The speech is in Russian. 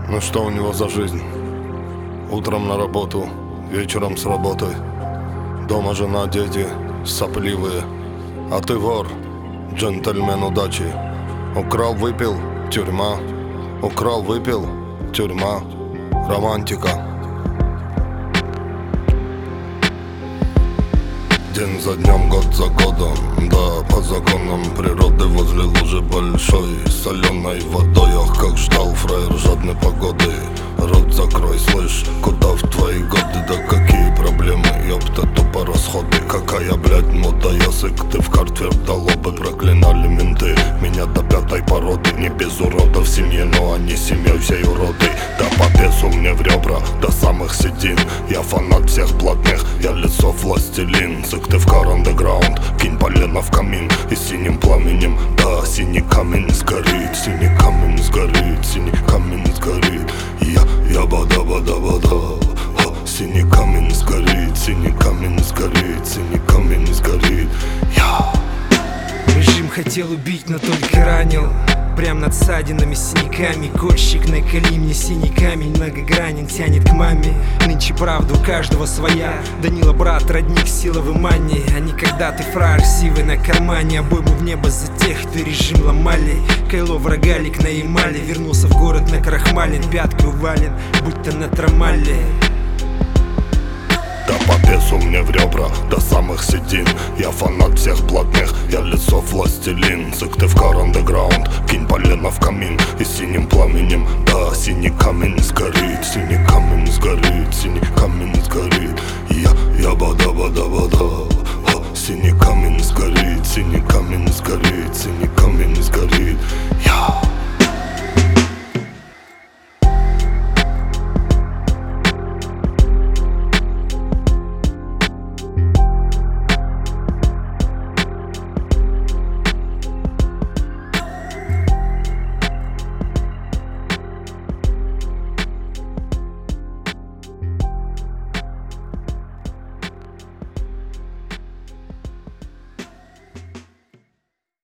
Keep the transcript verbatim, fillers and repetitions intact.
Ну что у него за жизнь? Утром на работу, вечером с работы. Дома жена, дети, сопливые. А ты вор, джентльмен удачи. Украл, выпил, тюрьма. Украл, выпил, тюрьма. Романтика. День за днем, год за годом, да, по законам природы возле лужи большой, соленой водой, ах, как ждал фраер жадной погоды. Рот закрой, слышь, куда в твои годы, да какие проблемы, ёпта, тупо расходы. Какая, блядь, мода, язык, ты в карте дало бы, проклинали менты меня до пятой породы. Не без уродов в семье, но они семьей всей уроды. Да по бесу мне в ребра, до самых седин. Я фанат всех блатных, я лицо властелин. Сыктывкар андеграунд, кинь полено в камин. И синим пламенем, да, синий камень сгорит. Синий камень сгорит, синий камень сгорит. Я, я бада-бада-бада. Синий камень сгорит, синий камень сгорит, синий камень сгорит. Я. Режим хотел убить, но только ранил. Прям над ссадинами, синяками. Кольщик наколи мне синий камень. Многогранен, тянет к маме. Нынче правда у каждого своя. Данила брат, родник силовой мании. А не когда ты фраер сивый на кармане. Обойму в небо за тех, кто режим ломали. Кайло врагалик на эмали. Вернулся в город на крахмалин. Пяткой увален, будь то на трамале. Да по бесу мне в ребра, до самых седин. Я фанат всех блатных, я лицо властелин. Сыктывкар андеграунд, кинь полено в камин. И синим пламенем, да, синий камень сгорит. Синий камень сгорит, синий камень сгорит. Я, я бада-бада-бада. Синий камень сгорит, синий камень сгорит, синий камень сгорит. Я.